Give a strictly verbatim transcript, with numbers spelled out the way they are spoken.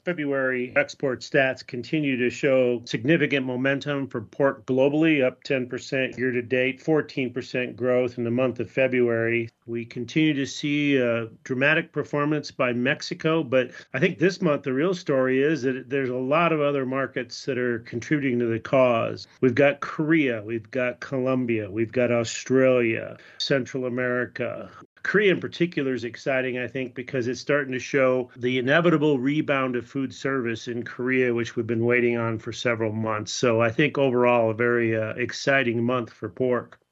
February export stats continue to show significant momentum for pork globally, up ten percent year to date, fourteen percent growth in the month of February. We continue to see a dramatic performance by Mexico, but I think this month the real story is that there's a lot of other markets that are contributing to the cause. We've got Korea, we've got Colombia, we've got Australia, Central America. Korea in particular is exciting, I think, because it's starting to show the inevitable rebound of food service in Korea, which we've been waiting on for several months. So I think overall a very uh, exciting month for pork.